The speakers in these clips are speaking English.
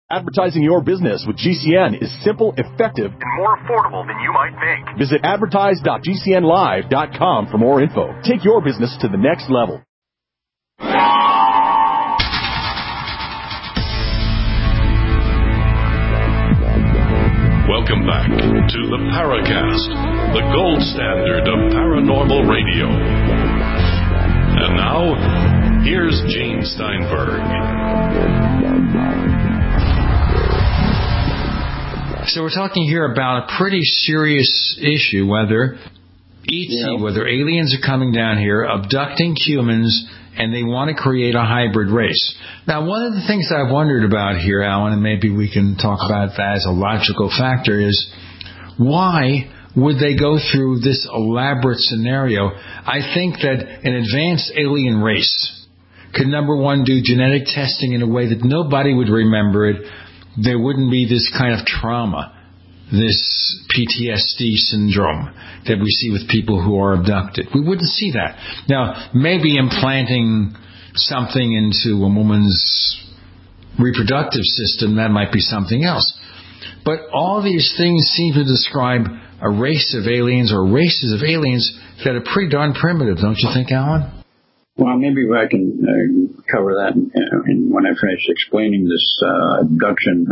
Advertising your business with GCN is simple, effective, and more affordable than you might think. Visit advertise.gcnlive.com for more info. Take your business to the next level. Welcome back to the Paracast, the gold standard of paranormal radio. And now, here's Gene Steinberg. So we're talking here about a pretty serious issue, whether whether aliens are coming down here, abducting humans, and they want to create a hybrid race. Now, one of the things I've wondered about here, Alan, and maybe we can talk about that as a logical factor, is why would they go through this elaborate scenario? I think that an advanced alien race could, number one, do genetic testing in a way that nobody would remember it. There wouldn't be this kind of trauma, this PTSD syndrome that we see with people who are abducted. We wouldn't see that. Now, maybe implanting something into a woman's reproductive system, that might be something else. But all these things seem to describe a race of aliens or races of aliens that are pretty darn primitive, don't you think, Alan? Well, maybe I can cover that when I finish explaining this abduction.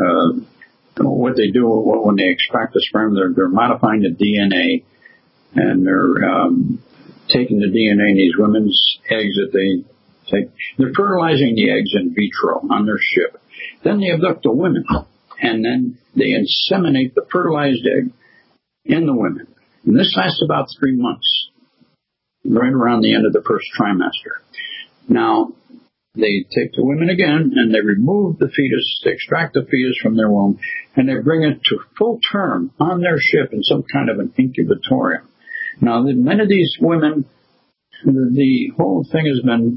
What they do when they extract the sperm, they're modifying the DNA, and they're taking the DNA in these women's eggs that they take. They're fertilizing the eggs in vitro on their ship. Then they abduct the women, and then they inseminate the fertilized egg in the women. And this lasts about 3 months, right around the end of the first trimester. Now, they take the women again, and they remove the fetus, they extract the fetus from their womb, and they bring it to full term on their ship in some kind of an incubatorium. Now, many of these women, the whole thing has been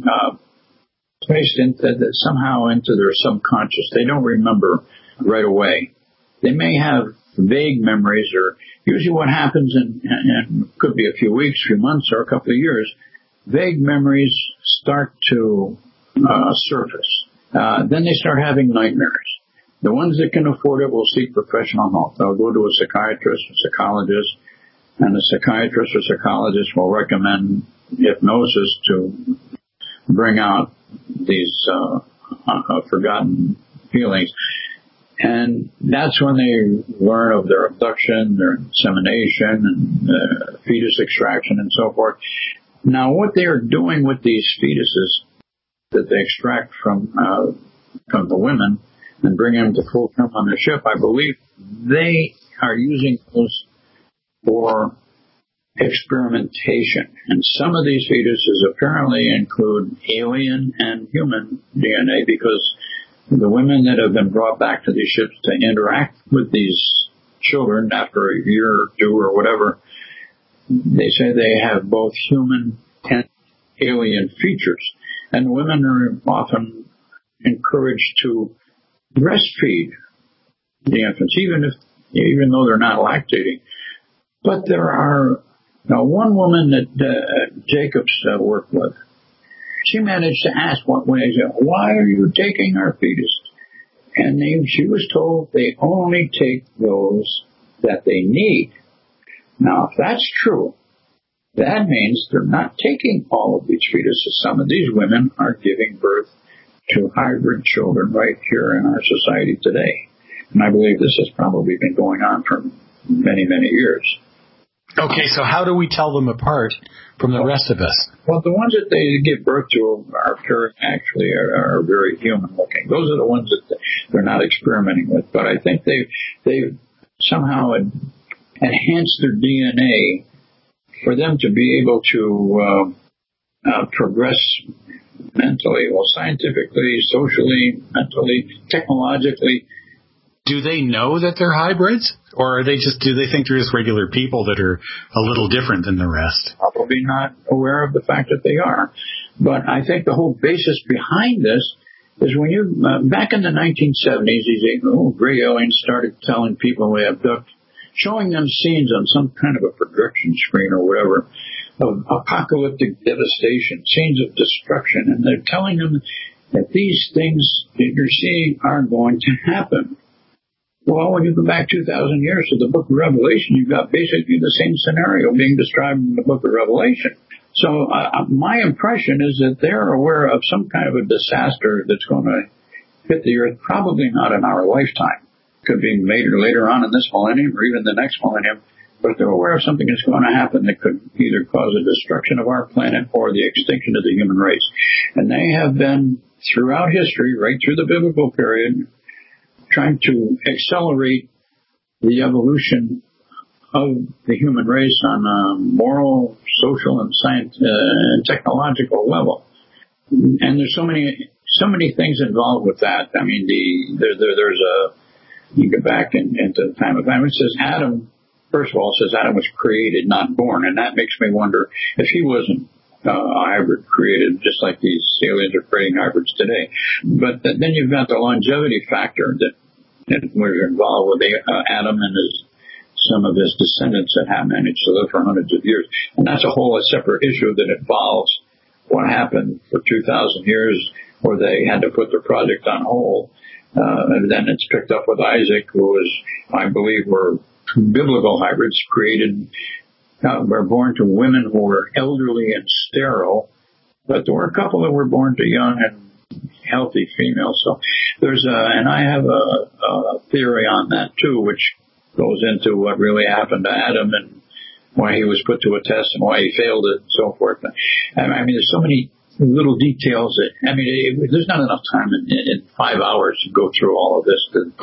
placed somehow into their subconscious. They don't remember right away. They may have vague memories, or usually what happens in could be a few weeks, few months, or a couple of years. Vague memories start to surface. Then they start having nightmares. The ones that can afford it will seek professional help. They'll go to a psychiatrist or psychologist, and the psychiatrist or psychologist will recommend hypnosis to bring out these forgotten feelings. And that's when they learn of their abduction, their insemination, and fetus extraction, and so forth. Now, what they are doing with these fetuses that they extract from the women and bring them to full term on their ship, I believe they are using those for experimentation. And some of these fetuses apparently include alien and human DNA, because the women that have been brought back to these ships to interact with these children after a year or two or whatever, they say they have both human and alien features. And women are often encouraged to breastfeed the infants, even though they're not lactating. But there are one woman that Jacobs worked with. She managed to ask one way, "Why are you taking our fetus?" And she was told they only take those that they need. Now, if that's true, that means they're not taking all of these fetuses. Some of these women are giving birth to hybrid children right here in our society today. And I believe this has probably been going on for many, many years. Okay, so how do we tell them apart from the rest of us? Well, the ones that they give birth to are very human looking. Those are the ones that they're not experimenting with. But I think they've somehow enhanced their DNA for them to be able to progress mentally, scientifically, socially, mentally, technologically. Do they know that they're hybrids? Or do they think they're just regular people that are a little different than the rest? Probably not aware of the fact that they are. But I think the whole basis behind this is when back in the 1970s, these gray aliens started telling people they abduct, showing them scenes on some kind of a projection screen or whatever, of apocalyptic devastation, scenes of destruction, and they're telling them that these things that you're seeing are going to happen. Well, when you go back 2,000 years to the book of Revelation, you've got basically the same scenario being described in the book of Revelation. So my impression is that they're aware of some kind of a disaster that's going to hit the earth, probably not in our lifetime. Could be later on in this millennium or even the next millennium, but they're aware of something that's going to happen that could either cause a destruction of our planet or the extinction of the human race. And they have been, throughout history, right through the biblical period, trying to accelerate the evolution of the human race on a moral, social, and science and technological level. And there's so many things involved with that. I mean, there's you go back into the time of Adam. It says Adam, first of all, it says Adam was created, not born. And that makes me wonder if he wasn't a hybrid created, just like these aliens are creating hybrids today. But then you've got the longevity factor that was involved with Adam and some of his descendants that have managed to live for hundreds of years. And that's a whole separate issue that involves what happened for 2,000 years where they had to put the project on hold. And then it's picked up with Isaac, who was, I believe, were biblical hybrids created, were born to women who were elderly and sterile, but there were a couple that were born to young and healthy females. So and I have a theory on that too, which goes into what really happened to Adam and why he was put to a test and why he failed it and so forth. I mean, there's so many little details that, I mean, there's not enough time in 5 hours to go through all of this.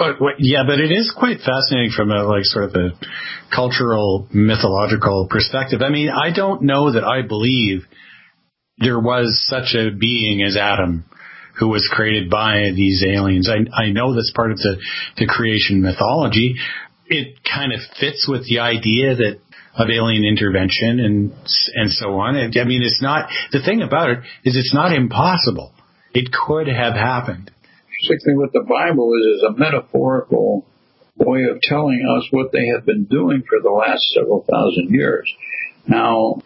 But it is quite fascinating from a sort of a cultural, mythological perspective. I mean, I don't know that I believe there was such a being as Adam who was created by these aliens. I know that's part of the creation mythology. It kind of fits with the idea of alien intervention and so on. I mean, it's not, the thing about it is it's not impossible. It could have happened. Basically what the Bible is a metaphorical way of telling us what they have been doing for the last several thousand years. Now,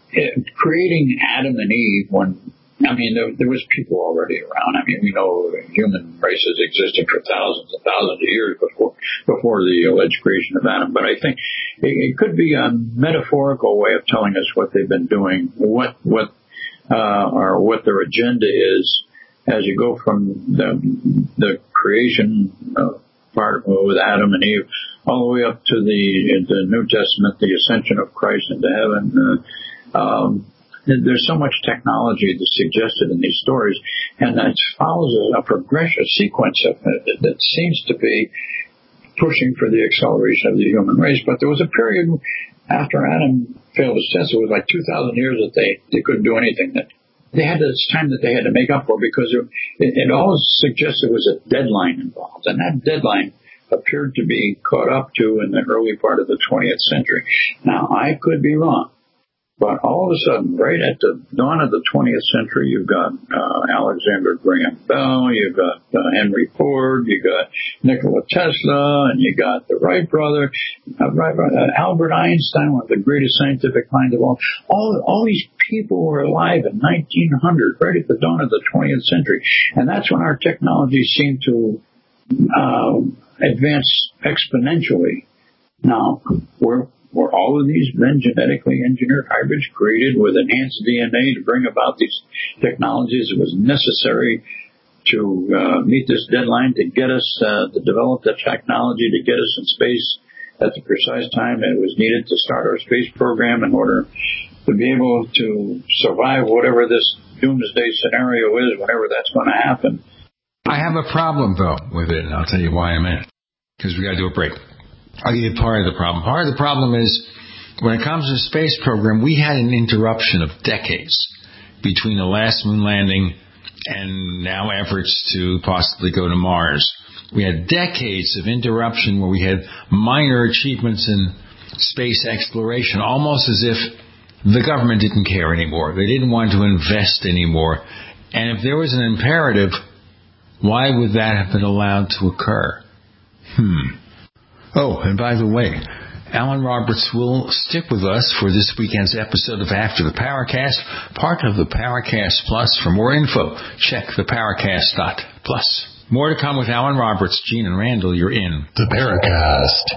creating Adam and Eve there was people already around. I mean, we know human races existed for thousands and thousands of years before the alleged creation of Adam. But I think it could be a metaphorical way of telling us what they've been doing, what their agenda is as you go from the creation part with Adam and Eve all the way up to the New Testament, the ascension of Christ into heaven. There's so much technology that's suggested in these stories, and that follows a progressive sequence that seems to be pushing for the acceleration of the human race. But there was a period after Adam failed his test. It was like 2,000 years that they couldn't do anything. That they had this time that they had to make up for, because it always suggests there was a deadline involved, and that deadline appeared to be caught up to in the early part of the 20th century. Now, I could be wrong. But all of a sudden, right at the dawn of the 20th century, you've got Alexander Graham Bell, you've got Henry Ford, you got Nikola Tesla, and you got the Wright brother, Albert Einstein, one of the greatest scientific minds of all. All these people were alive in 1900, right at the dawn of the 20th century. And that's when our technology seemed to advance exponentially. Now, were all of these then genetically engineered hybrids created with enhanced DNA to bring about these technologies? It was necessary to meet this deadline to get us to develop the technology to get us in space at the precise time it was needed to start our space program in order to be able to survive whatever this doomsday scenario is, whenever that's going to happen. I have a problem, though, with it, and I'll tell you why in a minute, because we got to do a break. I'll give you part of the problem. Part of the problem is, when it comes to the space program, we had an interruption of decades between the last moon landing and now efforts to possibly go to Mars. We had decades of interruption where we had minor achievements in space exploration, almost as if the government didn't care anymore. They didn't want to invest anymore. And if there was an imperative, why would that have been allowed to occur? Oh, and by the way, Alan Roberts will stick with us for this weekend's episode of After the Paracast, part of the Paracast Plus. For more info, check theparacast.plus. More to come with Alan Roberts. Gene and Randall, you're in the Paracast.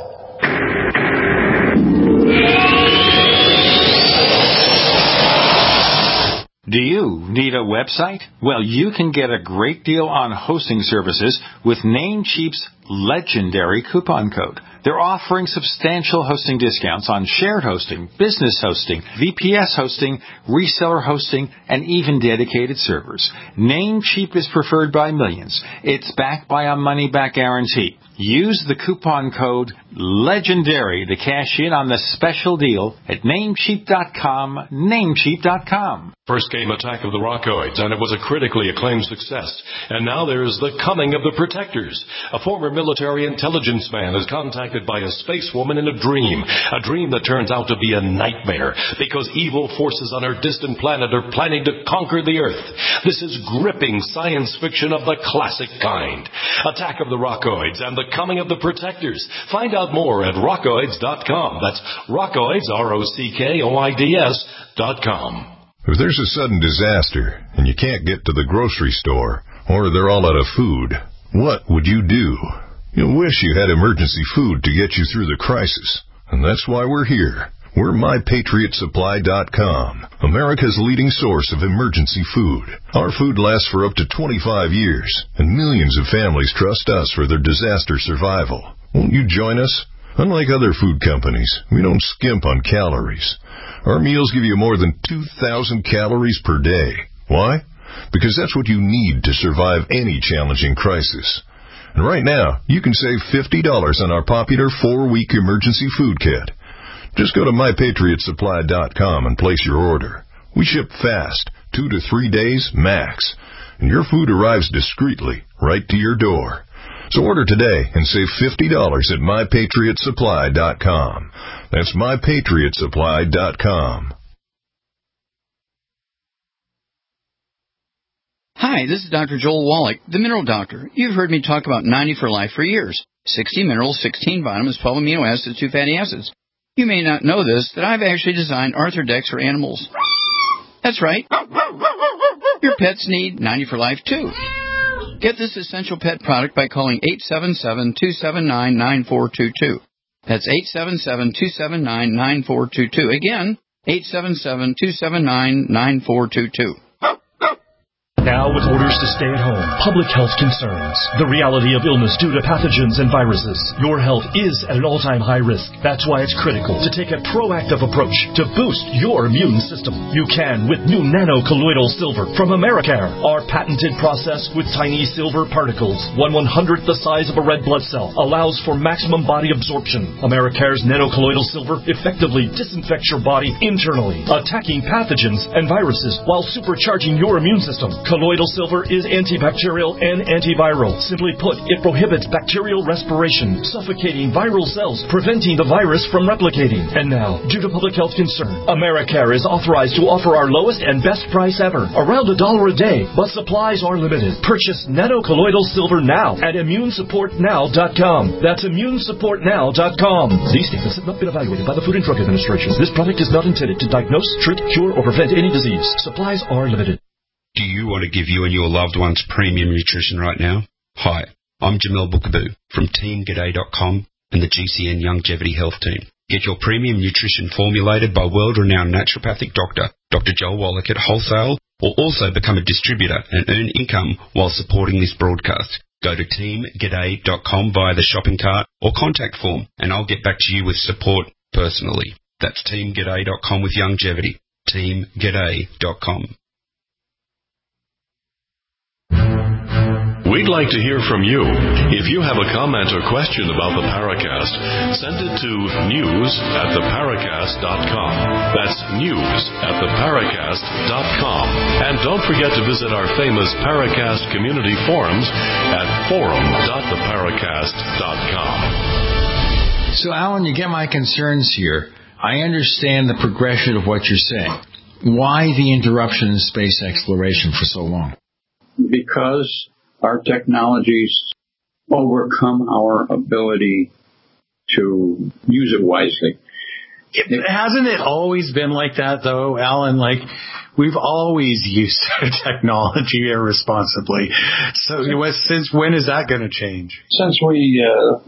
Do you need a website? Well, you can get a great deal on hosting services with Namecheap's legendary coupon code. They're offering substantial hosting discounts on shared hosting, business hosting, VPS hosting, reseller hosting, and even dedicated servers. Namecheap is preferred by millions. It's backed by a money-back guarantee. Use the coupon code LEGENDARY to cash in on the special deal at Namecheap.com, Namecheap.com. First came Attack of the Rockoids, and it was a critically acclaimed success. And now there's The Coming of the Protectors. A former military intelligence man is contacted by a space woman in a dream that turns out to be a nightmare because evil forces on her distant planet are planning to conquer the Earth. This is gripping science fiction of the classic kind. Attack of the Rockoids and The Coming of the Protectors. Find out more at rockoids.com. That's Rockoids, ROCKOIDS.com. If there's a sudden disaster and you can't get to the grocery store or they're all out of food, what would you do? You'll wish you had emergency food to get you through the crisis. And that's why we're here. We're MyPatriotSupply.com, America's leading source of emergency food. Our food lasts for up to 25 years, and millions of families trust us for their disaster survival. Won't you join us? Unlike other food companies, we don't skimp on calories. Our meals give you more than 2,000 calories per day. Why? Because that's what you need to survive any challenging crisis. And right now, you can save $50 on our popular 4-week emergency food kit. Just go to MyPatriotSupply.com and place your order. We ship fast, 2 to 3 days max, and your food arrives discreetly right to your door. So order today and save $50 at MyPatriotSupply.com. That's MyPatriotSupply.com. Hi, this is Dr. Joel Wallach, the Mineral Doctor. You've heard me talk about 90 for Life for years. 60 minerals, 16 vitamins, 12 amino acids, 2 fatty acids. You may not know this, that I've actually designed Arthrodex for animals. That's right. Your pets need 90 for Life, too. Get this essential pet product by calling 877-279-9422. That's 877-279-9422. Again, 877-279-9422. Now with orders to stay at home, public health concerns, the reality of illness due to pathogens and viruses, your health is at an all-time high risk. That's why it's critical to take a proactive approach to boost your immune system. You can with new nano-colloidal silver from Americare, our patented process with tiny silver particles, 1/100th the size of a red blood cell, allows for maximum body absorption. Americare's nano-colloidal silver effectively disinfects your body internally, attacking pathogens and viruses while supercharging your immune system. Colloidal silver is antibacterial and antiviral. Simply put, it prohibits bacterial respiration, suffocating viral cells, preventing the virus from replicating. And now, due to public health concern, Americare is authorized to offer our lowest and best price ever, around $1 a day, but supplies are limited. Purchase nano-colloidal silver now at ImmuneSupportNow.com. That's ImmuneSupportNow.com. These statements have not been evaluated by the Food and Drug Administration. This product is not intended to diagnose, treat, cure, or prevent any disease. Supplies are limited. Do you want to give you and your loved ones premium nutrition right now? Hi, I'm Jamel Bookaboo from TeamGaday.com and the GCN Longevity Health Team. Get your premium nutrition formulated by world-renowned naturopathic doctor, Dr. Joel Wallach at wholesale, or also become a distributor and earn income while supporting this broadcast. Go to TeamGaday.com via the shopping cart or contact form, and I'll get back to you with support personally. That's TeamGaday.com with longevity. TeamGaday.com. We'd like to hear from you. If you have a comment or question about the Paracast, send it to news@theparacast.com. That's news@theparacast.com. And don't forget to visit our famous Paracast community forums at forum.theparacast.com. So, Alan, you get my concerns here. I understand the progression of what you're saying. Why the interruption in space exploration for so long? Because our technologies overcome our ability to use it wisely. Hasn't it always been like that, though, Alan? Like, we've always used technology irresponsibly. So since when is that going to change? Since we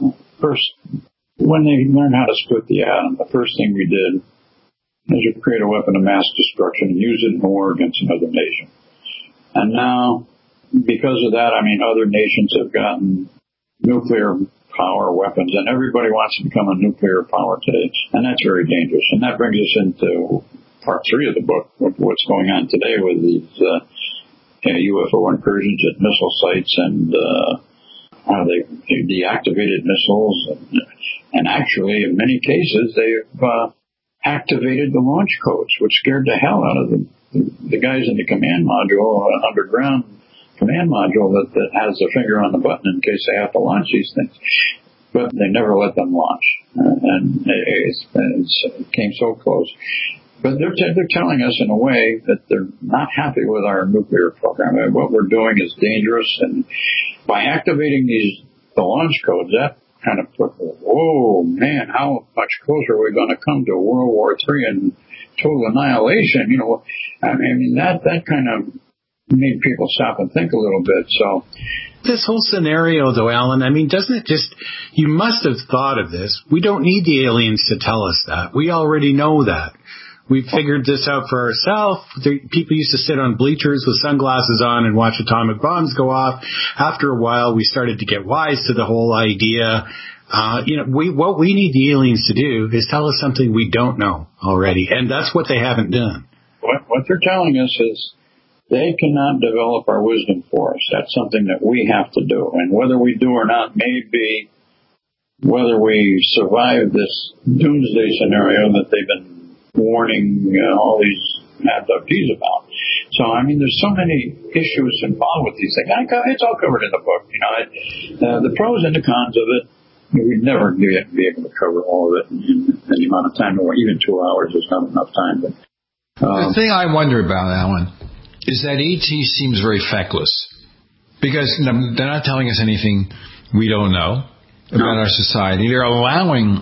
when they learned how to split the atom, the first thing we did was to create a weapon of mass destruction and use it in war against another nation. And now, because of that, other nations have gotten nuclear power weapons, and everybody wants to become a nuclear power today, and that's very dangerous. And that brings us into part 3 of the book, what's going on today with these UFO incursions at missile sites and how they deactivated missiles, and actually, in many cases, they've activated the launch codes, which scared the hell out of the guys in the command module, underground command module that has a finger on the button in case they have to launch these things. But they never let them launch, and it came so close. But they're telling us in a way that they're not happy with our nuclear program. What we're doing is dangerous, and by activating the launch codes, that kind of put, whoa, man, how much closer are we going to come to World War III and total annihilation? That kind of made people stop and think a little bit. So this whole scenario, though, Alan, doesn't it just, you must have thought of this. We don't need the aliens to tell us that. We already know that. We figured this out for ourselves. People used to sit on bleachers with sunglasses on and watch atomic bombs go off. After a while, we started to get wise to the whole idea. What we need the aliens to do is tell us something we don't know already, and that's what they haven't done. What they're telling us is they cannot develop our wisdom for us. That's something that we have to do, and whether we do or not may be whether we survive this doomsday scenario that they've been warning all these abductees about. So, there's so many issues involved with these things. It's all covered in the book. The pros and the cons of it, we'd never be able to cover all of it in the amount of time, or even 2 hours is not enough time. But the thing I wonder about, Alan, is that ET seems very feckless. Because they're not telling us anything we don't know about our society. They're allowing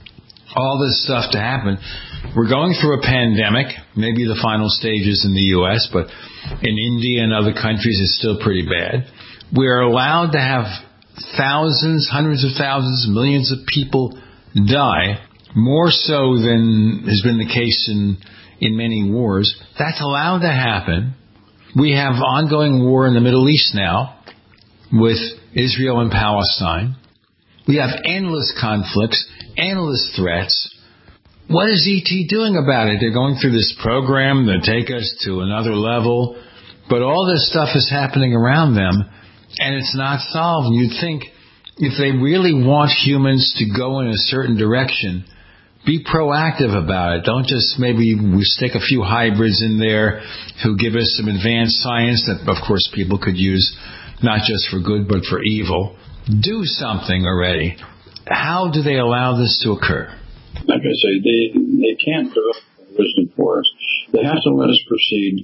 all this stuff to happen. We're going through a pandemic, maybe the final stages in the U.S., but in India and other countries it's still pretty bad. We're allowed to have thousands, hundreds of thousands, millions of people die, more so than has been the case in many wars. That's allowed to happen. We have ongoing war in the Middle East now with Israel and Palestine. We have endless conflicts, endless threats. What is ET doing about it? They're going through this program that take us to another level, but all this stuff is happening around them, and it's not solved. And you'd think if they really want humans to go in a certain direction, be proactive about it. Don't just maybe we stick a few hybrids in there who give us some advanced science that, of course, people could use not just for good but for evil. Do something already. How do they allow this to occur? Like I say, they can't develop wisdom for us. They have to let us proceed.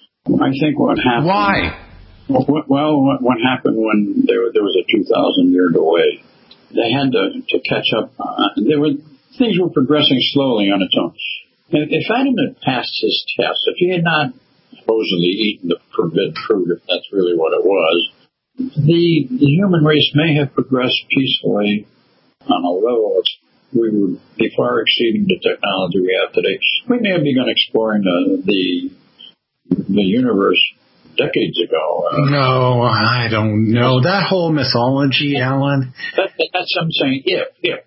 I think what happened... Why? Well, what happened when there was a 2,000-year delay? They had to catch up. Things were progressing slowly on its own. If Adam had passed his test, if he had not supposedly eaten the forbidden fruit, if that's really what it was, the human race may have progressed peacefully on a level that we would be far exceeding the technology we have today. We may have begun exploring the universe decades ago. No, I don't know. That whole mythology, Alan. That's what I'm saying. If.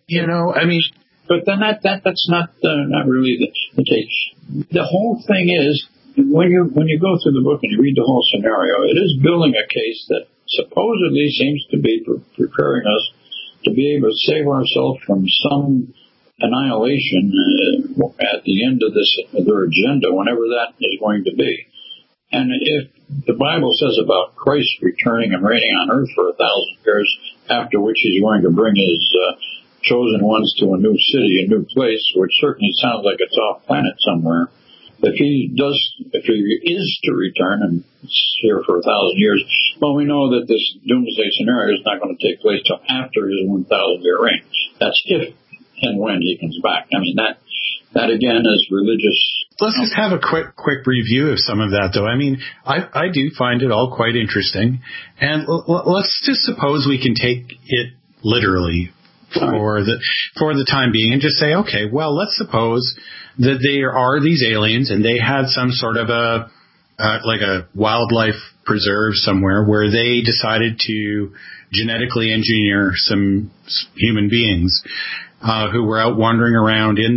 But then that's not really the case. The whole thing is, when you go through the book and you read the whole scenario, it is building a case that supposedly seems to be preparing us to be able to save ourselves from some annihilation at the end of their agenda, whenever that is going to be. And if the Bible says about Christ returning and reigning on earth for 1,000 years, after which he's going to bring his chosen ones to a new city, a new place, which certainly sounds like it's off planet somewhere. If he is to return and here for 1,000 years, well, we know that this doomsday scenario is not going to take place till after his 1,000-year reign. That's if and when he comes back. I mean, that again is religious. Let's just have a quick review of some of that, though. I mean, I do find it all quite interesting. And let's just suppose we can take it literally for the time being and just say, okay, well, let's suppose that there are these aliens and they had some sort of like a wildlife preserve somewhere where they decided to genetically engineer some human beings who were out wandering around in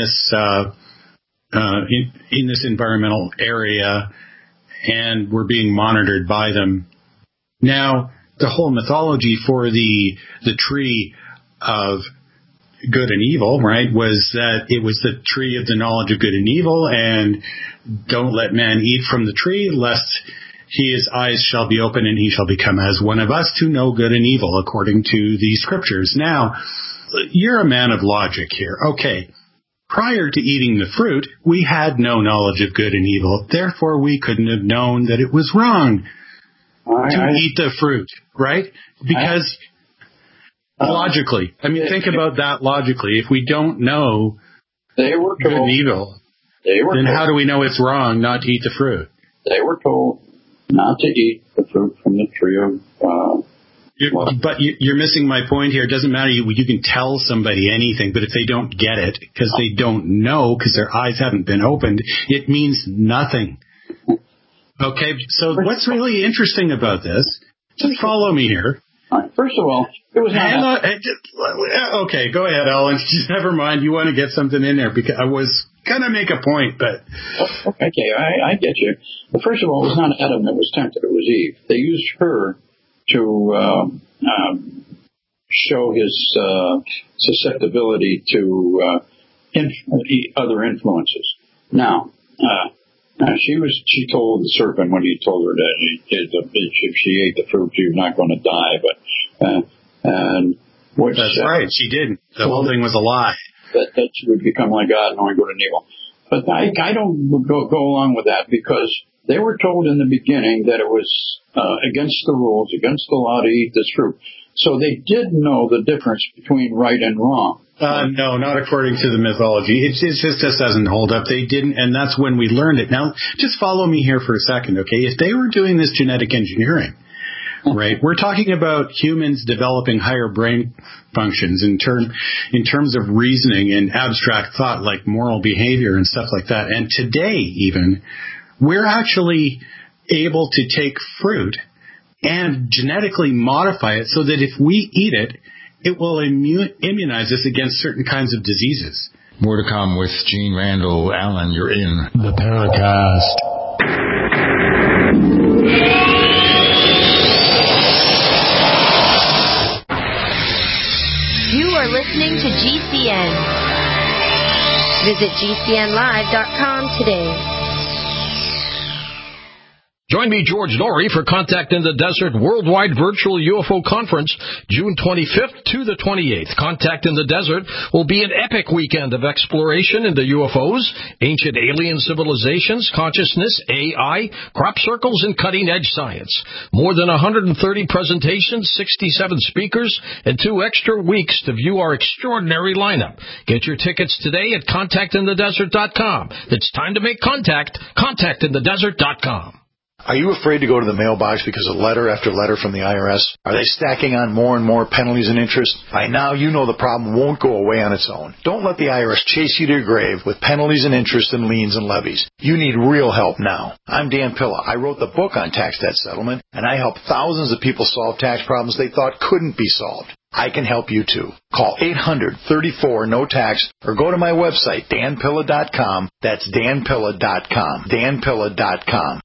this environmental area and were being monitored by them. Now, the whole mythology for the tree of good and evil, right, was that it was the tree of the knowledge of good and evil, and don't let man eat from the tree, lest his eyes shall be open and he shall become as one of us to know good and evil, according to the scriptures. Now, you're a man of logic here. Okay, prior to eating the fruit, we had no knowledge of good and evil. Therefore, we couldn't have known that it was wrong to eat the fruit, right? Because logically, I mean, think about that logically. If we don't know good and evil, then how do we know it's wrong not to eat the fruit? They were told not to eat the fruit from the tree of... But you're missing my point here. It doesn't matter. You can tell somebody anything, but if they don't get it because they don't know, because their eyes haven't been opened, it means nothing. Okay, so what's really interesting about this, just follow me here. All right. First of all, it was not... Okay, go ahead, Alan. Never mind. You want to get something in there because I was going to make a point, but... Okay, I get you. But first of all, it was not Adam that was tempted. It was Eve. They used her to show his susceptibility to other influences. Now, she told the serpent when he told her that if she ate the fruit, she was not going to die. That's right, she didn't. The whole thing was a lie. That she would become like God, knowing good and evil. But I don't go along with that because they were told in the beginning that it was against the rules, against the law to eat this fruit. So they did know the difference between right and wrong. No, not according to the mythology. It just doesn't hold up. They didn't, and that's when we learned it. Now, just follow me here for a second, okay? If they were doing this genetic engineering, right, we're talking about humans developing higher brain functions in terms of reasoning and abstract thought, like moral behavior and stuff like that. And today, even, we're actually able to take fruit and genetically modify it so that if we eat it, it will immunize us against certain kinds of diseases. More to come with Gene Randall. Alan, you're in the Paracast. You are listening to GCN. Visit GCNlive.com today. Join me, George Norrie, for Contact in the Desert Worldwide Virtual UFO Conference, June 25th to the 28th. Contact in the Desert will be an epic weekend of exploration into UFOs, ancient alien civilizations, consciousness, AI, crop circles, and cutting-edge science. More than 130 presentations, 67 speakers, and 2 extra weeks to view our extraordinary lineup. Get your tickets today at contactinthedesert.com. It's time to make contact. Contactinthedesert.com. Are you afraid to go to the mailbox because of letter after letter from the IRS? Are they stacking on more and more penalties and interest? By now, you know the problem won't go away on its own. Don't let the IRS chase you to your grave with penalties and interest and liens and levies. You need real help now. I'm Dan Pilla. I wrote the book on tax debt settlement, and I help thousands of people solve tax problems they thought couldn't be solved. I can help you too. Call 800-34-NO-TAX or go to my website, danpilla.com. That's danpilla.com. danpilla.com.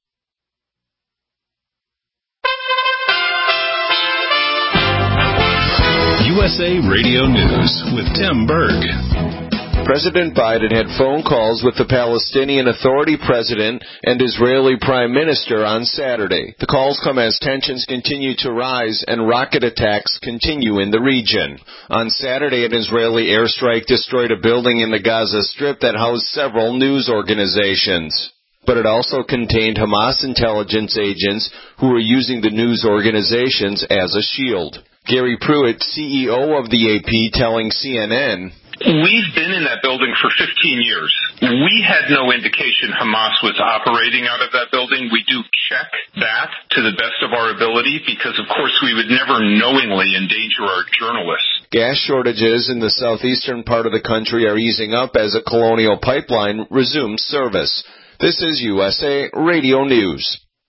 USA Radio News with Tim Berg. President Biden had phone calls with the Palestinian Authority president and Israeli prime minister on Saturday. The calls come as tensions continue to rise and rocket attacks continue in the region. On Saturday, an Israeli airstrike destroyed a building in the Gaza Strip that housed several news organizations. But it also contained Hamas intelligence agents who were using the news organizations as a shield. Gary Pruitt, CEO of the AP, telling CNN, We've been in that building for 15 years. We had no indication Hamas was operating out of that building. We do check that to the best of our ability because, of course, we would never knowingly endanger our journalists. Gas shortages in the southeastern part of the country are easing up as a Colonial Pipeline resumes service. This is USA Radio News.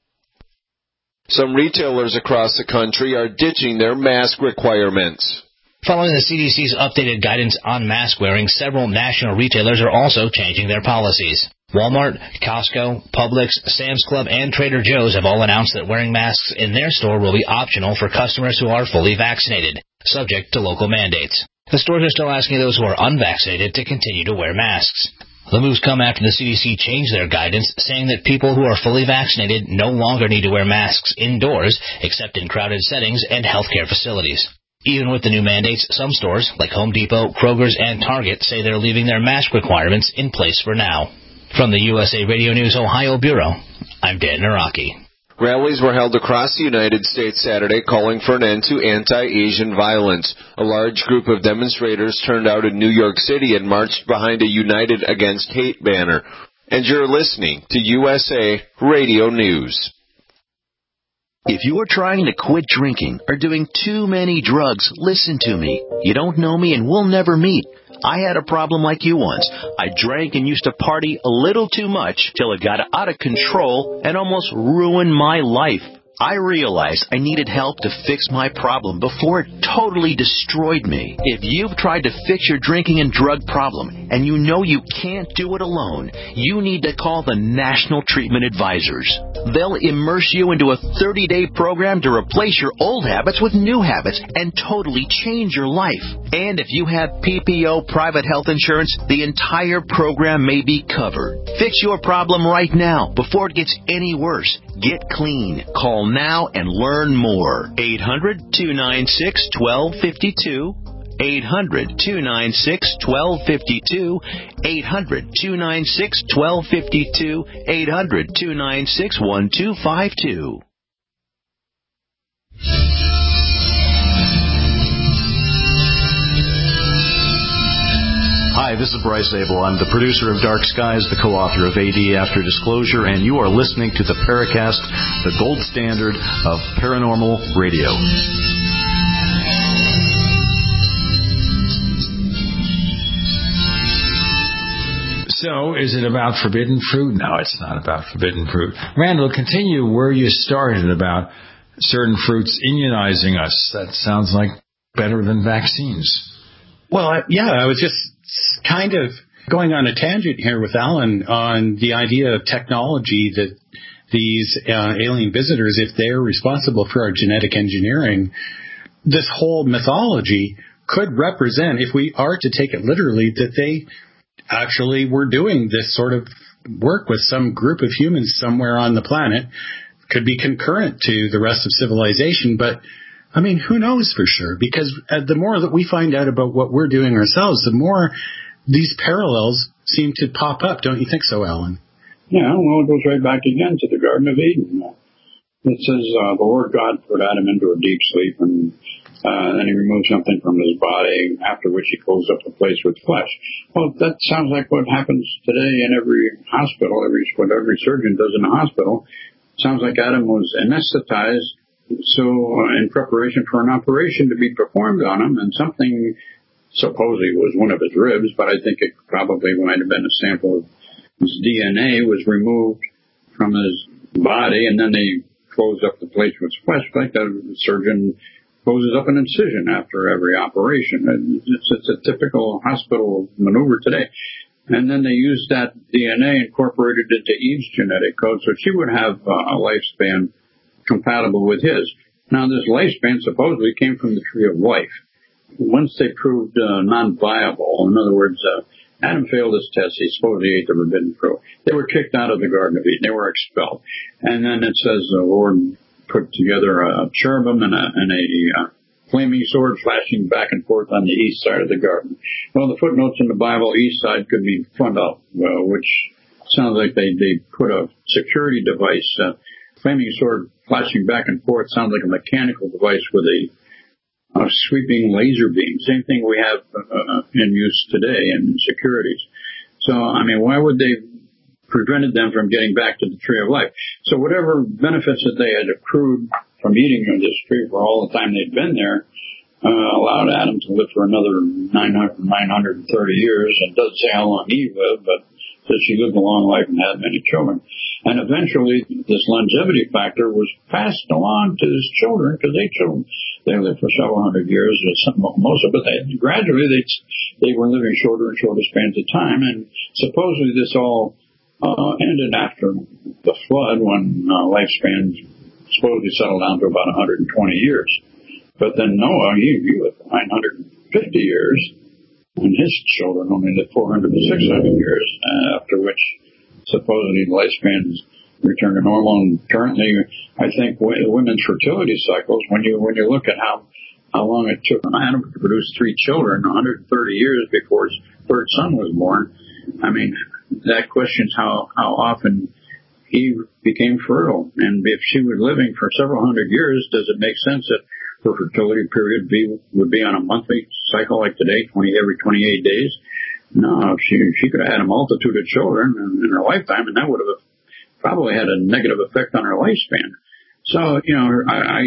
Some retailers across the country are ditching their mask requirements. Following the CDC's updated guidance on mask wearing, several national retailers are also changing their policies. Walmart, Costco, Publix, Sam's Club, and Trader Joe's have all announced that wearing masks in their store will be optional for customers who are fully vaccinated, subject to local mandates. The stores are still asking those who are unvaccinated to continue to wear masks. The moves come after the CDC changed their guidance, saying that people who are fully vaccinated no longer need to wear masks indoors, except in crowded settings and healthcare facilities. Even with the new mandates, some stores, like Home Depot, Kroger's, and Target, say they're leaving their mask requirements in place for now. From the USA Radio News Ohio Bureau, I'm Dan Naraki. Rallies were held across the United States Saturday calling for an end to anti-Asian violence. A large group of demonstrators turned out in New York City and marched behind a United Against Hate banner. And you're listening to USA Radio News. If you're trying to quit drinking or doing too many drugs, listen to me. You don't know me and we'll never meet. I had a problem like you once. I drank and used to party a little too much till it got out of control and almost ruined my life. I realized I needed help to fix my problem before it totally destroyed me. If you've tried to fix your drinking and drug problem and you know you can't do it alone, you need to call the National Treatment Advisors. They'll immerse you into a 30-day program to replace your old habits with new habits and totally change your life. And if you have PPO private health insurance, the entire program may be covered. Fix your problem right now before it gets any worse. Get clean. Call now and learn more. 800-296-1252. 800-296-1252. 800-296-1252. 800-296-1252. Hi, this is Bryce Abel. I'm the producer of Dark Skies, the co-author of AD After Disclosure, and you are listening to the Paracast, the gold standard of paranormal radio. So, is it about forbidden fruit? No, it's not about forbidden fruit. Randall, continue where you started about certain fruits immunizing us. That sounds like better than vaccines. Well, I was just kind of going on a tangent here with Alan on the idea of technology that these alien visitors, if they're responsible for our genetic engineering, this whole mythology could represent, if we are to take it literally, that they actually were doing this sort of work with some group of humans somewhere on the planet. Could be concurrent to the rest of civilization, but I mean, who knows for sure? Because the more that we find out about what we're doing ourselves, the more these parallels seem to pop up. Don't you think so, Alan? Yeah, well, it goes right back again to the Garden of Eden. It says the Lord God put Adam into a deep sleep, and then he removed something from his body, after which he closed up the place with flesh. Well, that sounds like what happens today in every hospital, what every surgeon does in a hospital. Sounds like Adam was anesthetized, so in preparation for an operation to be performed on him, and something supposedly was one of his ribs, but I think it probably might have been a sample of his DNA was removed from his body, and then they closed up the place with flesh, like the surgeon closes up an incision after every operation. It's a typical hospital maneuver today. And then they used that DNA, incorporated it into Eve's genetic code, so she would have a lifespan compatible with his. Now, this lifespan supposedly came from the tree of life. Once they proved non-viable, in other words, Adam failed his test. He supposedly ate the forbidden fruit. They were kicked out of the Garden of Eden. They were expelled. And then it says the Lord put together a cherubim and a flaming sword flashing back and forth on the east side of the garden. Well, the footnotes in the Bible, east side could mean front up, which sounds like they put a security device. Flaming sword flashing back and forth sounds like a mechanical device with a sweeping laser beam. Same thing we have in use today in securities. So, I mean, why would they prevented them from getting back to the tree of life? So whatever benefits that they had accrued from eating of this tree for all the time they'd been there allowed Adam to live for another 930 years. It doesn't say how long he lived, but says she lived a long life and had many children. And eventually, this longevity factor was passed along to his children because they lived for several hundred years. Most of it, gradually, they were living shorter and shorter spans of time. And supposedly, this all ended after the flood, when lifespan supposedly settled down to about 120 years. But then Noah, he lived 950 years. And his children only lived 400 to 600 years, after which supposedly the lifespans returned to normal. And currently, I think women's fertility cycles, when you look at how long it took Adam to produce 3 children, 130 years before his third son was born, I mean, that questions how often he became fertile. And if she was living for several hundred years, does it make sense that her fertility period would be on a monthly cycle like today, every 28 days? No, she could have had a multitude of children in her lifetime, and that would have probably had a negative effect on her lifespan. So, I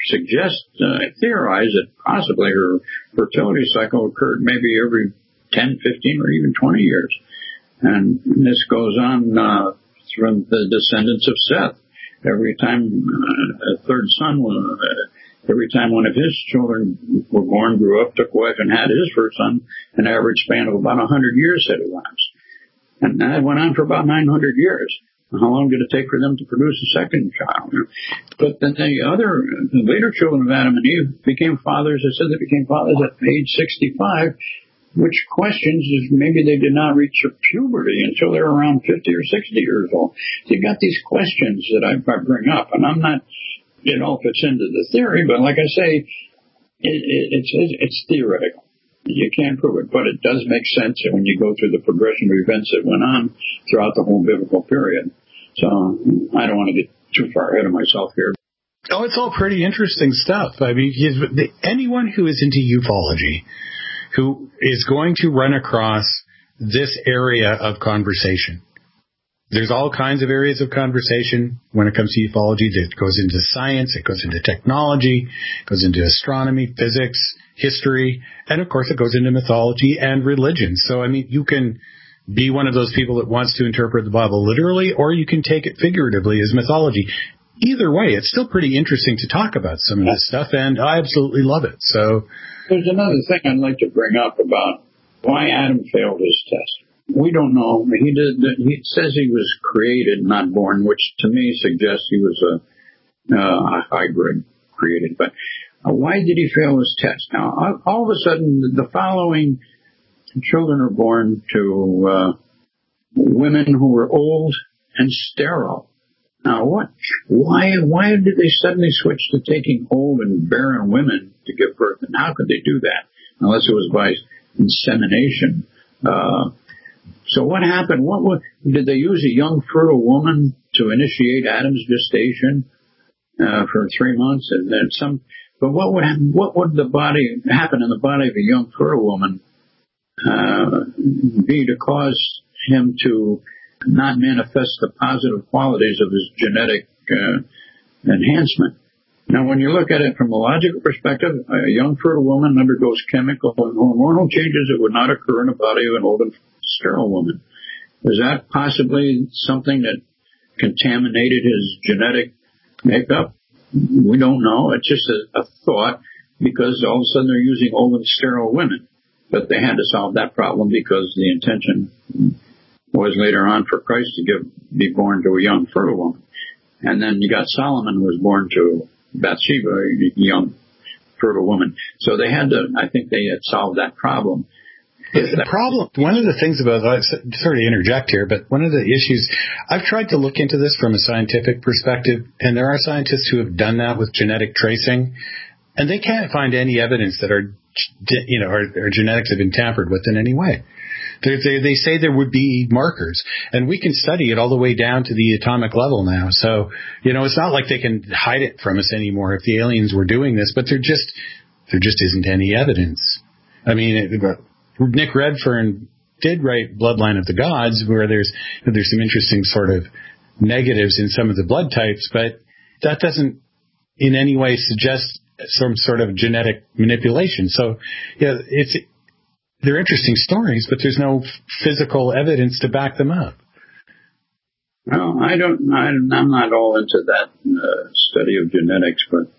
theorize that possibly her fertility cycle occurred maybe every 10, 15, or even 20 years. And this goes on from the descendants of Seth. Every time a third son every time one of his children were born, grew up, took wife, and had his first son, an average span of about 100 years had elapsed. And that went on for about 900 years. How long did it take for them to produce a second child? But then the later children of Adam and Eve became fathers. It said they became fathers at age 65, which questions if maybe they did not reach puberty until they were around 50 or 60 years old. So you got these questions that I bring up, and I'm not, it all fits into the theory, but like I say, it's theoretical. You can't prove it, but it does make sense when you go through the progression of events that went on throughout the whole biblical period. So I don't want to get too far ahead of myself here. Oh, it's all pretty interesting stuff. I mean, anyone who is into ufology, who is going to run across this area of conversation. There's all kinds of areas of conversation when it comes to ufology. It goes into science, it goes into technology, it goes into astronomy, physics, history, and of course it goes into mythology and religion. So, I mean, you can be one of those people that wants to interpret the Bible literally, or you can take it figuratively as mythology. Either way, it's still pretty interesting to talk about some of this stuff, and I absolutely love it. So, there's another thing I'd like to bring up about why Adam failed his test. We don't know. He says he was created, not born, which to me suggests he was a hybrid created. But why did he fail his test? Now, all of a sudden, the following children are born to women who were old and sterile. Now, why did they suddenly switch to taking old and barren women to give birth? And how could they do that unless it was by insemination? So what happened? Did they use a young fertile woman to initiate Adam's gestation for 3 months, and then But what would happen in the body of a young fertile woman be to cause him to not manifest the positive qualities of his genetic enhancement? Now, when you look at it from a logical perspective, a young fertile woman undergoes chemical and hormonal changes that would not occur in the body of an old and sterile woman. Is that possibly something that contaminated his genetic makeup? We don't know. It's just a thought, because all of a sudden they're using old and sterile women. But they had to solve that problem because the intention was later on for Christ to be born to a young fertile woman. And then you got Solomon, who was born to Bathsheba, a young fertile woman. So they had solved that problem. The problem, one of the things about, sorry to interject here, but one of the issues, I've tried to look into this from a scientific perspective, and there are scientists who have done that with genetic tracing, and they can't find any evidence that our genetics have been tampered with in any way. They say there would be markers, and we can study it all the way down to the atomic level now. So, it's not like they can hide it from us anymore if the aliens were doing this, but there just isn't any evidence. I mean, Nick Redfern did write Bloodline of the Gods, where there's some interesting sort of negatives in some of the blood types, but that doesn't in any way suggest some sort of genetic manipulation. So, yeah, they're interesting stories, but there's no physical evidence to back them up. Well, I'm not all into that study of genetics, but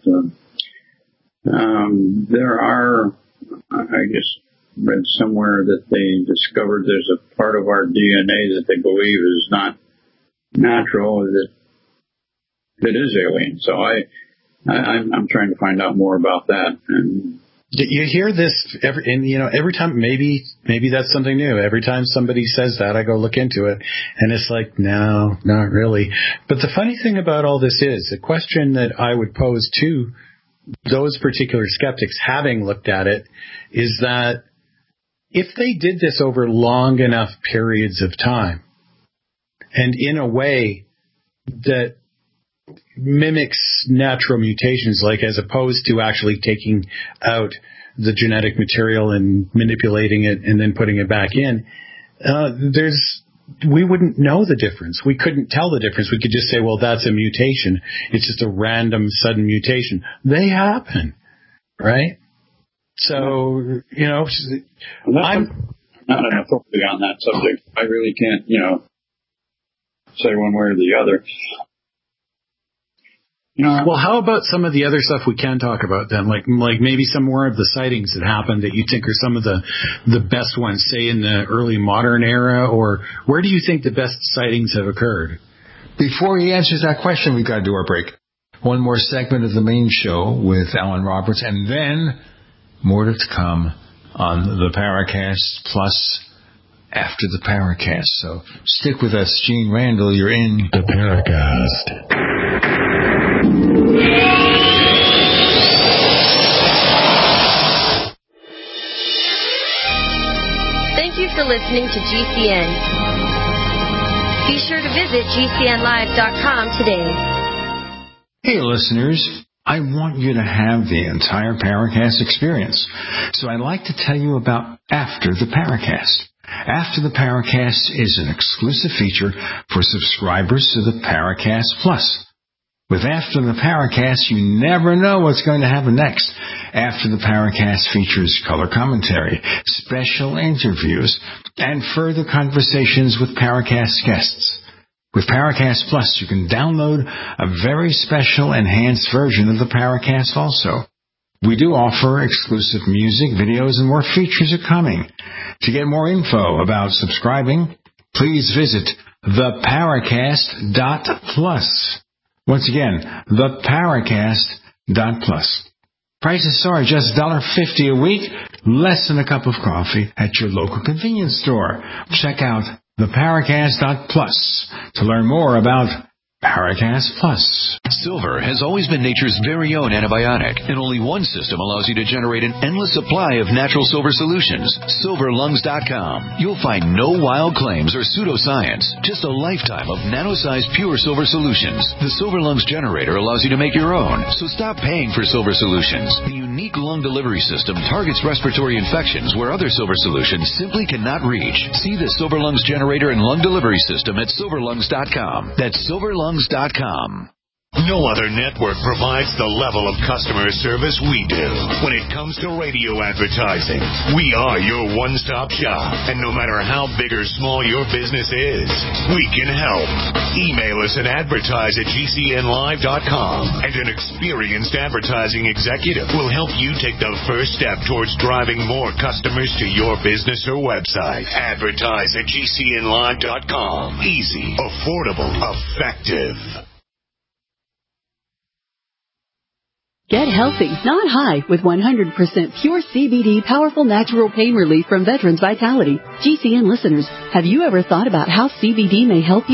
there are, I just read somewhere that they discovered there's a part of our DNA that they believe is not natural, that is alien. So I'm trying to find out more about that. And you hear this every time. Maybe that's something new. Every time somebody says that, I go look into it, and it's like, no, not really. But the funny thing about all this is, the question that I would pose to those particular skeptics, having looked at it, is that if they did this over long enough periods of time, and in a way that mimics natural mutations, like as opposed to actually taking out the genetic material and manipulating it and then putting it back in, we wouldn't know the difference. We couldn't tell the difference. We could just say, well, that's a mutation. It's just a random, sudden mutation. They happen, right? So, I'm not an authority on that subject. I really can't, say one way or the other. Well, how about some of the other stuff we can talk about then? Like maybe some more of the sightings that happened that you think are some of the best ones, say in the early modern era, or where do you think the best sightings have occurred? Before he answers that question, we've got to do our break. One more segment of the main show with Alan Roberts, and then more to come on the Paracast Plus after the Paracast. So stick with us. Gene Randall, you're in the Paracast. Thank you for listening to GCN. Be sure to visit GCNlive.com today. Hey, listeners. I want you to have the entire Paracast experience. So I'd like to tell you about After the Paracast. After the Paracast is an exclusive feature for subscribers to the Paracast Plus. With After the Paracast, you never know what's going to happen next. After the Paracast features color commentary, special interviews, and further conversations with Paracast guests. With Paracast Plus, you can download a very special enhanced version of the Paracast also. We do offer exclusive music, videos, and more features are coming. To get more info about subscribing, please visit theparacast.plus. Once again, theparacast.plus. Prices are just $1.50 a week, less than a cup of coffee at your local convenience store. Check out theparacast.plus to learn more about Paracast Plus. Silver has always been nature's very own antibiotic, and only one system allows you to generate an endless supply of natural silver solutions. SilverLungs.com. You'll find no wild claims or pseudoscience, just a lifetime of nano-sized pure silver solutions. The Silver Lungs generator allows you to make your own, so stop paying for silver solutions. The unique lung delivery system targets respiratory infections where other silver solutions simply cannot reach. See the Silver Lungs generator and lung delivery system at SilverLungs.com. That's SilverLungs.com. No other network provides the level of customer service we do. When it comes to radio advertising, we are your one-stop shop. And no matter how big or small your business is, we can help. Email us and advertise at GCNlive.com. And an experienced advertising executive will help you take the first step towards driving more customers to your business or website. Advertise at GCNlive.com. Easy, affordable, effective. Get healthy, not high, with 100% pure CBD powerful natural pain relief from Veterans Vitality. GCN listeners, have you ever thought about how CBD may help you?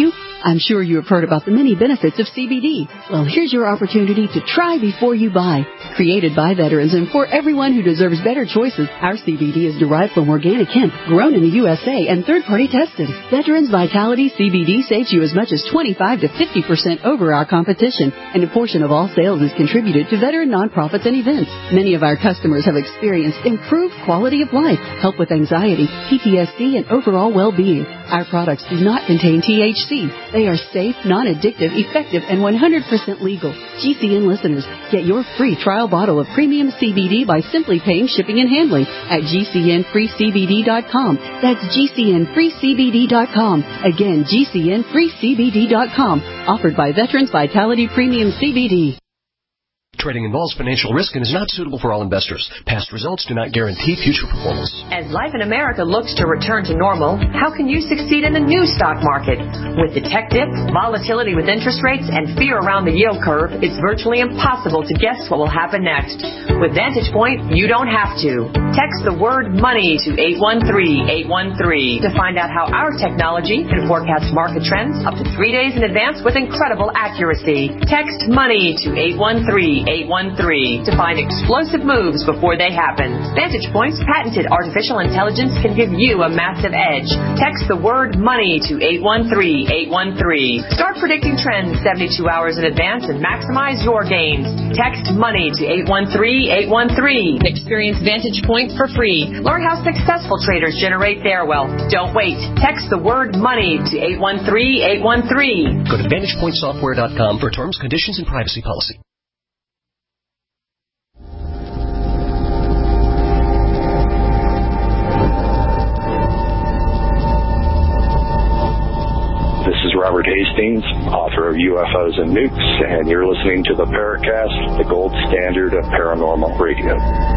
I'm sure you have heard about the many benefits of CBD. Well, here's your opportunity to try before you buy. Created by veterans and for everyone who deserves better choices, our CBD is derived from organic hemp, grown in the USA and third-party tested. Veterans Vitality CBD saves you as much as 25 to 50% over our competition, and a portion of all sales is contributed to veteran nonprofits and events. Many of our customers have experienced improved quality of life, help with anxiety, PTSD, and overall well-being. Our products do not contain THC. They are safe, non-addictive, effective, and 100% legal. GCN listeners, get your free trial bottle of premium CBD by simply paying shipping and handling at GCNFreeCBD.com. That's GCNFreeCBD.com. Again, GCNFreeCBD.com. Offered by Veterans Vitality Premium CBD. Trading involves financial risk and is not suitable for all investors. Past results do not guarantee future performance. As life in America looks to return to normal, how can you succeed in the new stock market? With the tech dip, volatility with interest rates, and fear around the yield curve, it's virtually impossible to guess what will happen next. With Vantage Point, you don't have to. Text the word money to 813-813 to find out how our technology can forecast market trends up to 3 days in advance with incredible accuracy. Text money to 813-813 to find explosive moves before they happen. Vantage Point's patented artificial intelligence can give you a massive edge. Text the word money to 813-813. Start predicting trends 72 hours in advance and maximize your gains. Text money to 813-813. Experience Vantage Point for free. Learn how successful traders generate their wealth. Don't wait. Text the word money to 813-813. Go to VantagePointSoftware.com for terms, conditions, and privacy policy. This is Robert Hastings, author of UFOs and Nukes, and you're listening to the Paracast, the gold standard of paranormal radio.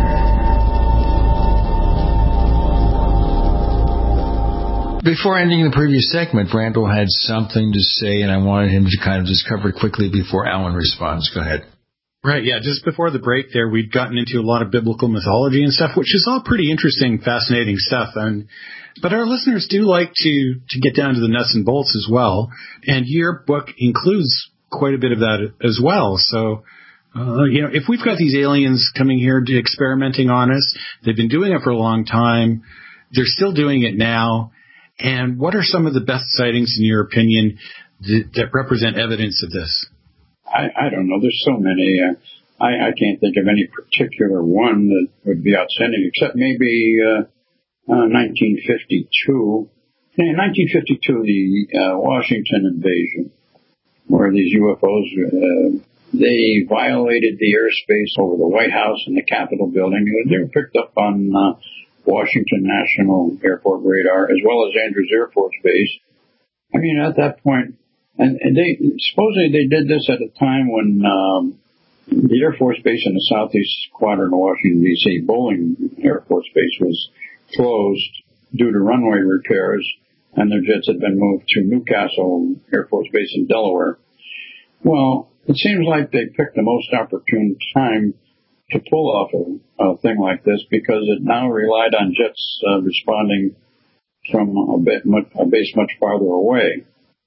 Before ending the previous segment, Randall had something to say, and I wanted him to kind of just cover it quickly before Alan responds. Go ahead. Right, yeah, just before the break there, we'd gotten into a lot of biblical mythology and stuff, which is all pretty interesting, fascinating stuff. But our listeners do like to get down to the nuts and bolts as well, and your book includes quite a bit of that as well. So, if we've got these aliens coming here experimenting on us, they've been doing it for a long time, they're still doing it now, and what are some of the best sightings, in your opinion, that represent evidence of this? I don't know. There's so many. I can't think of any particular one that would be outstanding, except maybe 1952. In 1952, the Washington invasion, where these UFOs, they violated the airspace over the White House and the Capitol building. They were picked up on Washington National Airport radar, as well as Andrews Air Force Base. I mean, at that point, and they supposedly they did this at a time when the Air Force Base in the southeast quadrant of Washington, D.C., Bolling Air Force Base, was closed due to runway repairs, and their jets had been moved to Newcastle Air Force Base in Delaware. Well, it seems like they picked the most opportune time to pull off a thing like this, because it now relied on jets responding from a base much farther away.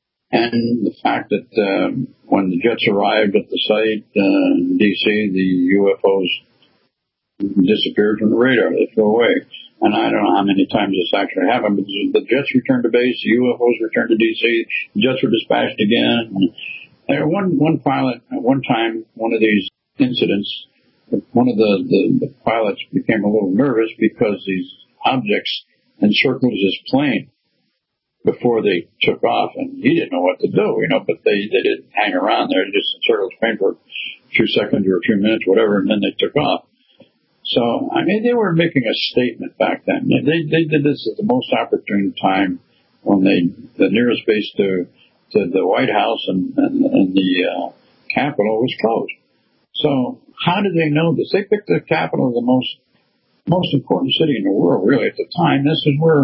And the fact that when the jets arrived at the site in D.C., the UFOs disappeared from the radar. They flew away. And I don't know how many times this actually happened, but the jets returned to base, the UFOs returned to D.C., the jets were dispatched again. And one pilot, at one time, one of these incidents, one of the pilots became a little nervous because these objects encircled his plane before they took off, and he didn't know what to do, but they didn't hang around there. They just encircled his plane for a few seconds or a few minutes, whatever, and then they took off. So, I mean, they were making a statement back then. They did this at the most opportune time when the nearest base to the White House and the Capitol was closed. So, how did they know this? They picked the Capitol as the most important city in the world, really, at the time. This is where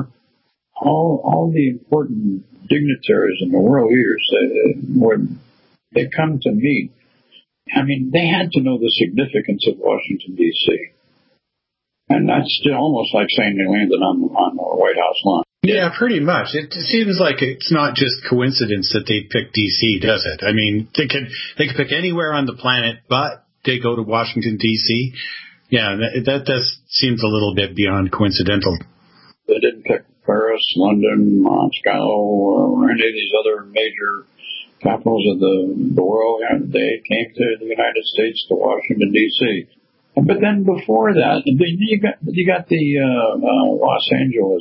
all the important dignitaries and the world leaders, where they come to meet. I mean, they had to know the significance of Washington, D.C. And that's still almost like saying they landed on the White House lawn. Yeah, pretty much. It seems like it's not just coincidence that they picked D.C., does it? I mean, they could pick anywhere on the planet, but they go to Washington, D.C. Yeah, that seems a little bit beyond coincidental. They didn't pick Paris, London, Moscow, or any of these other major capitals of the world. They came to the United States, to Washington, D.C. But then before that, you got the Los Angeles,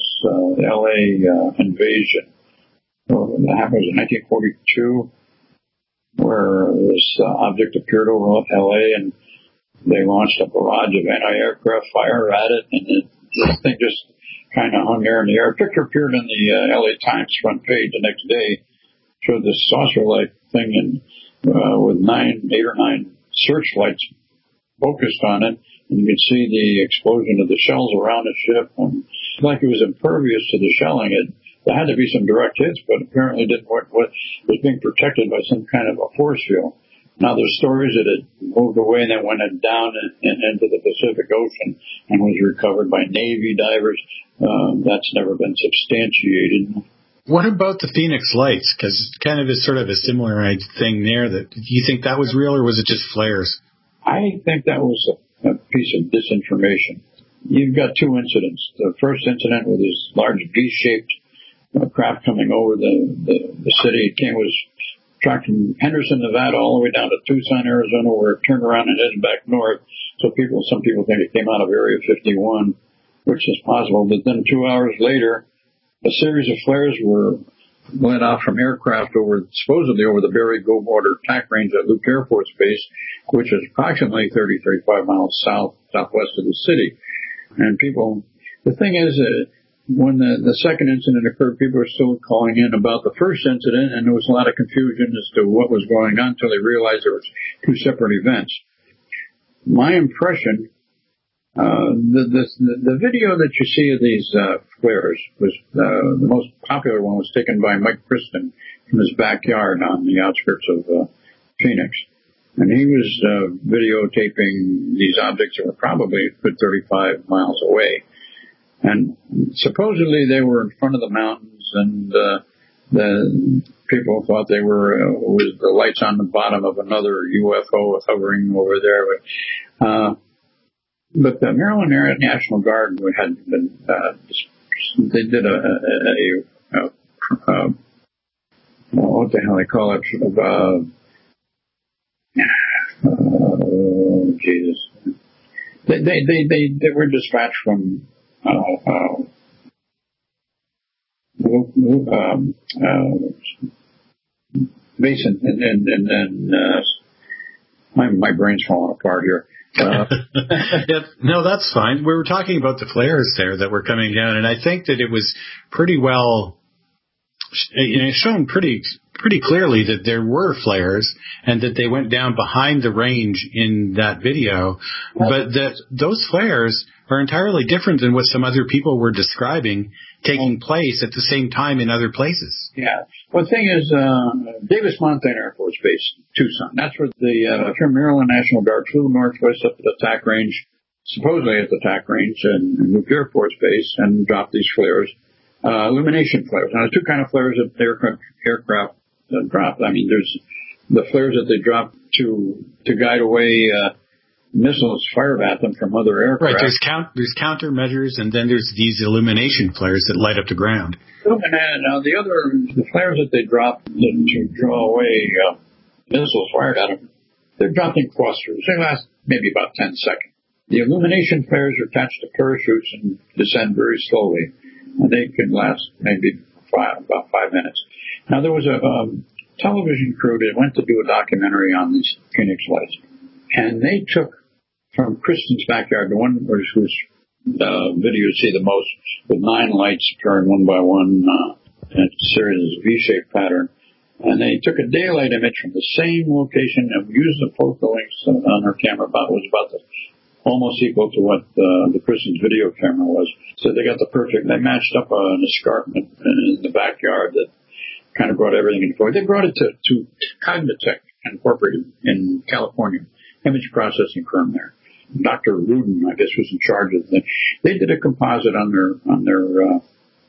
L.A. invasion. That happened in 1942, where this object appeared over L.A. and they launched a barrage of anti-aircraft fire at it, and this thing just kind of hung there in the air. A picture appeared in the L.A. Times front page the next day, showed this saucer-like thing and with 8 or 9 searchlights focused on it, and you could see the explosion of the shells around the ship. And like it was impervious to the shelling. There had to be some direct hits, but apparently didn't work. Was being protected by some kind of a force field. Now there's stories that it moved away and then went down into the Pacific Ocean and was recovered by Navy divers. That's never been substantiated. What about the Phoenix Lights? Because it kind of is sort of a similar thing there. Do you think that was real, or was it just flares? I think that was a piece of disinformation. You've got 2 incidents. The first incident with this large V-shaped craft coming over the city. It was tracked from Henderson, Nevada, all the way down to Tucson, Arizona, where it turned around and headed back north. So some people think it came out of Area 51, which is possible. But then 2 hours later, a series of flares were let off from aircraft supposedly over the Barry Goldwater attack range at Luke Air Force Base, which is approximately 35 miles southwest of the city. And the thing is, when the second incident occurred, people were still calling in about the first incident, and there was a lot of confusion as to what was going on until they realized there was 2 separate events. My impression, the video that you see of these flares was the most popular one was taken by Mike Kristen from his backyard on the outskirts of Phoenix. And he was videotaping these objects that were probably a good 35 miles away. And supposedly they were in front of the mountains, and the people thought they was the lights on the bottom of another UFO hovering over there. But the Maryland National Guard had been, they did what the hell they call it? Jesus. They were dispatched from Mason, and my brain's falling apart here. No, that's fine. We were talking about the flares there that were coming down, and I think that it was pretty well shown pretty clearly that there were flares and that they went down behind the range in that video, but that those flares are entirely different than what some other people were describing taking place at the same time in other places. Yeah. Well, the thing is, Davis Monthan Air Force Base, Tucson, that's where the Maryland National Guard flew northwest up to the attack range, supposedly at the attack range in Luke Air Force Base, and dropped these flares, illumination flares. Now, there's 2 kind of flares that aircraft drop. I mean, there's the flares that they drop to guide away missiles fired at them from other aircraft. Right, there's countermeasures, and then there's these illumination flares that light up the ground. Now, the flares that they drop to draw away missiles fired at them, they're dropped in clusters. They last maybe about 10 seconds. The illumination flares are attached to parachutes and descend very slowly, and they can last maybe about 5 minutes. Now, there was a television crew that went to do a documentary on these Phoenix Lights, and they took from Kristen's backyard, the one whose video you see the most, with 9 lights appearing one by one in a series of V-shaped pattern, and they took a daylight image from the same location and used the focal lengths on her camera. Almost equal to what the Kristen's video camera was. So they got they matched up an escarpment in the backyard that kind of brought everything into focus. They brought it to Cognitech Incorporated in California, image processing firm there. Dr. Rudin, I guess, was in charge of it. They did a composite on their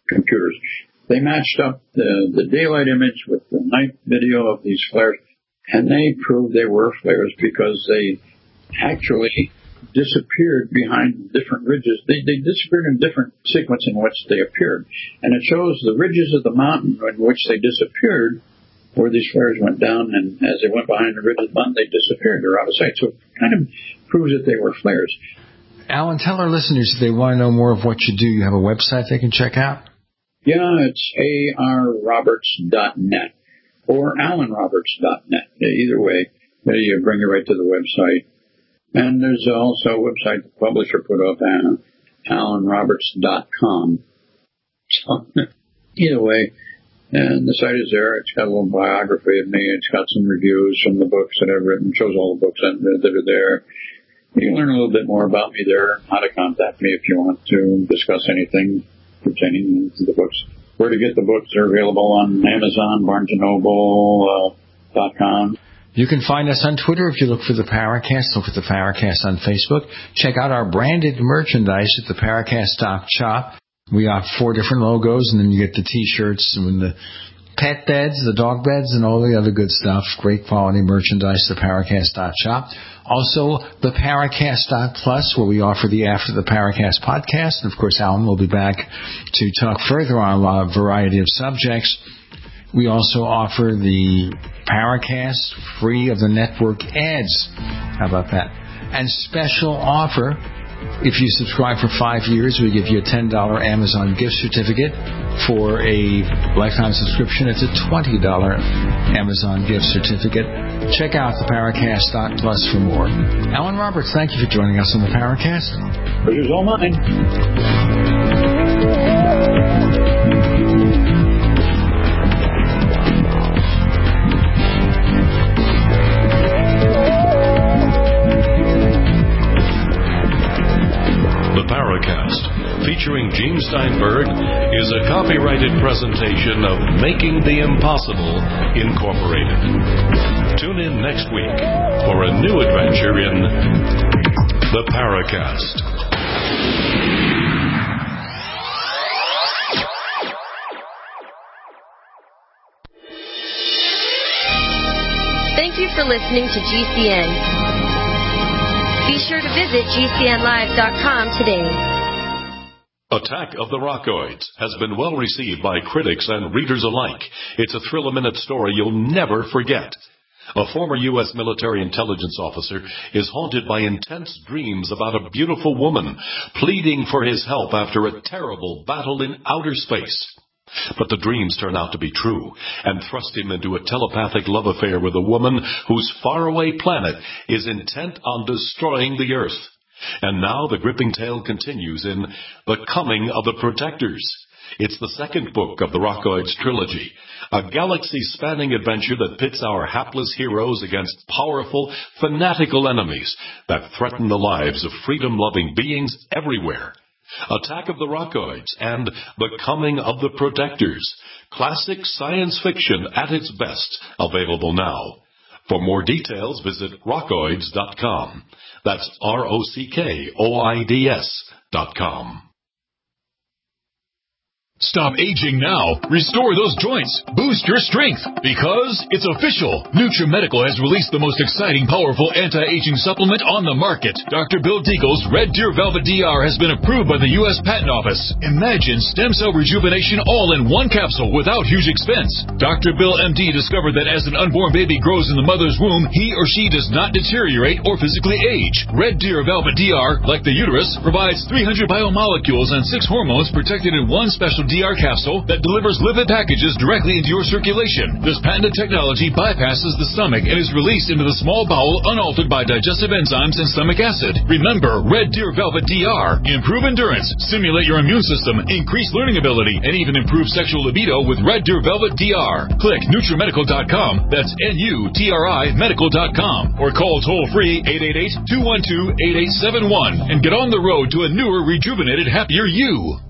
computers. They matched up the daylight image with the night video of these flares, and they proved they were flares because they actually disappeared behind different ridges. They disappeared in different sequence in which they appeared. And it shows the ridges of the mountain in which they disappeared, where these flares went down, and as they went behind the ridge of the mountain, they disappeared. They're out of sight. So it kind of proves that they were flares. Alan, tell our listeners if they want to know more of what you do, you have a website they can check out? Yeah, it's arroberts.net or alanroberts.net. Either way, you bring you right to the website. And there's also a website the publisher put up, alanroberts.com. So, either way, and the site is there. It's got a little biography of me. It's got some reviews from the books that I've written. It shows all the books that are there. You can learn a little bit more about me there, how to contact me if you want to discuss anything pertaining to the books. Where to get the books are available on Amazon, BarnesandNoble.com. You can find us on Twitter if you look for the Paracast. Look for the Paracast on Facebook. Check out our branded merchandise at the Paracast shop. We have 4 different logos, and then you get the T-shirts and the pet beds, the dog beds, and all the other good stuff. Great quality merchandise, the Paracast shop. Also, the Paracast Plus, where we offer the After the Paracast podcast. And, of course, Alan will be back to talk further on a variety of subjects. We also offer the Paracast free of the network ads. How about that? And special offer, if you subscribe for 5 years, we give you a $10 Amazon gift certificate. For a lifetime subscription, it's a $20 Amazon gift certificate. Check out the Paracast Plus for more. Alan Roberts, thank you for joining us on the Paracast. Pleasure's all mine. Paracast, featuring Gene Steinberg, is a copyrighted presentation of Making the Impossible, Incorporated. Tune in next week for a new adventure in the Paracast. Thank you for listening to GCN. Be sure to visit GCNlive.com today. Attack of the Rockoids has been well received by critics and readers alike. It's a thrill-a-minute story you'll never forget. A former U.S. military intelligence officer is haunted by intense dreams about a beautiful woman pleading for his help after a terrible battle in outer space. But the dreams turn out to be true and thrust him into a telepathic love affair with a woman whose faraway planet is intent on destroying the Earth. And now the gripping tale continues in The Coming of the Protectors. It's the second book of the Rockoids trilogy, a galaxy-spanning adventure that pits our hapless heroes against powerful, fanatical enemies that threaten the lives of freedom-loving beings everywhere. Attack of the Rockoids and The Coming of the Protectors. Classic science fiction at its best. Available now. For more details, visit rockoids.com. That's ROCKOIDS.com. Stop aging now. Restore those joints. Boost your strength. Because it's official. NutriMedical has released the most exciting, powerful anti-aging supplement on the market. Dr. Bill Deagle's Red Deer Velvet DR has been approved by the U.S. Patent Office. Imagine stem cell rejuvenation all in one capsule without huge expense. Dr. Bill MD discovered that as an unborn baby grows in the mother's womb, he or she does not deteriorate or physically age. Red Deer Velvet DR, like the uterus, provides 300 biomolecules and 6 hormones protected in one special DR capsule that delivers lipid packages directly into your circulation. This patented technology bypasses the stomach and is released into the small bowel unaltered by digestive enzymes and stomach acid. Remember, Red Deer Velvet DR. Improve endurance, stimulate your immune system, increase learning ability, and even improve sexual libido with Red Deer Velvet DR. Click NutriMedical.com, that's NUTRI Medical.com, or call toll-free 888-212-8871 and get on the road to a newer, rejuvenated, happier you.